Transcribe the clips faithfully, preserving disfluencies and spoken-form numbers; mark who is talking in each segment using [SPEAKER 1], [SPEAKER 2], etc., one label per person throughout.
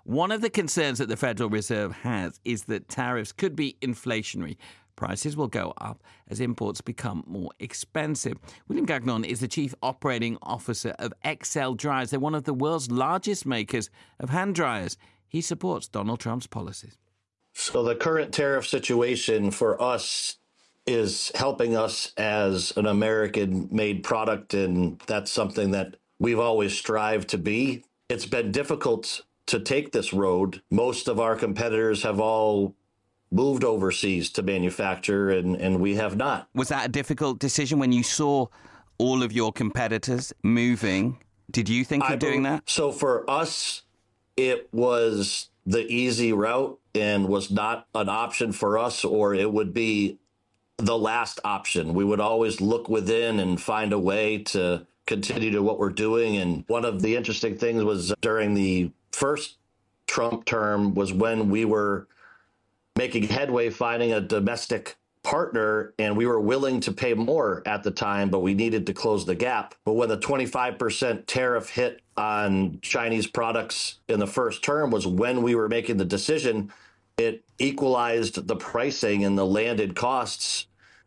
[SPEAKER 1] One of the concerns that the Federal Reserve has is that tariffs could be inflationary. Prices will go up as imports become more expensive. William Gagnon is the Chief Operating Officer of Excel Dryers. They're one of the world's largest makers of hand dryers. He supports Donald Trump's policies.
[SPEAKER 2] So the current tariff situation for us is helping us as an American-made product, and that's something that we've always strived to be. It's been difficult to take this road. Most of our competitors have all moved overseas to manufacture, and, and we have not.
[SPEAKER 1] Was that a difficult decision when you saw all of your competitors moving? Did you think of doing that?
[SPEAKER 2] So for us, it was the easy route and was not an option for us, or it would be the last option. We would always look within and find a way to continue to what we're doing. And one of the interesting things was during the first Trump term was when we were making headway finding a domestic partner, and we were willing to pay more at the time, but we needed to close the gap. But when the twenty-five percent tariff hit on Chinese products in the first term was when we were making the decision. It equalized the pricing and the landed costs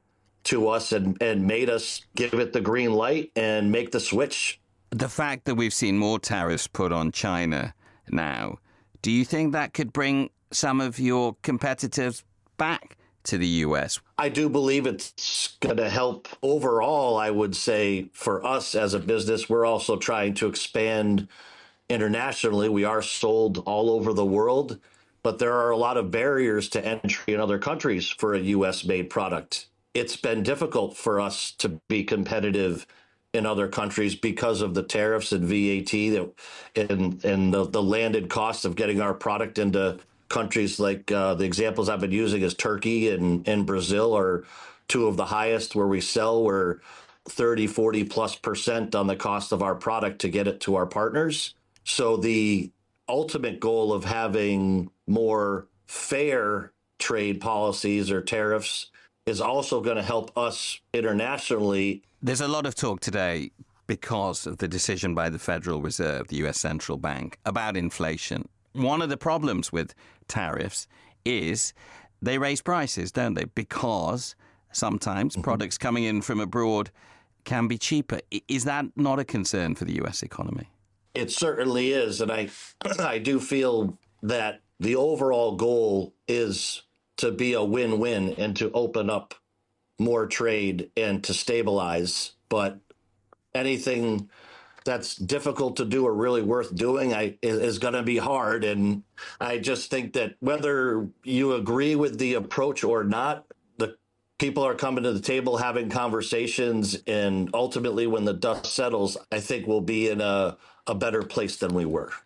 [SPEAKER 2] to us and, and made us give it the green light and make the switch.
[SPEAKER 1] The fact that we've seen more tariffs put on China now, do you think that could bring some of your competitors back to the U S?
[SPEAKER 2] I do believe it's going to help overall. I would say for us as a business, we're also trying to expand internationally. We are sold all over the world, but there are a lot of barriers to entry in other countries for a U S made product. It's been difficult for us to be competitive in other countries because of the tariffs and V A T that and, and the, the landed cost of getting our product into countries like uh, the examples I've been using is Turkey and, and Brazil are two of the highest where we sell. We're thirty, forty plus percent on the cost of our product to get it to our partners. So the ultimate goal of having more fair trade policies or tariffs is also going to help us internationally.
[SPEAKER 1] There's a lot of talk today because of the decision by the Federal Reserve, the U S Central Bank, about inflation. One of the problems with tariffs is they raise prices, don't they? Because sometimes mm-hmm. products coming in from abroad can be cheaper. Is that not a concern for the U S economy?
[SPEAKER 2] It certainly is. And I, I do feel that the overall goal is to be a win-win and to open up more trade and to stabilize. But anything that's difficult to do or really worth doing I, is going to be hard. And I just think that whether you agree with the approach or not, the people are coming to the table having conversations. And ultimately, when the dust settles, I think we'll be in a, a better place than we were.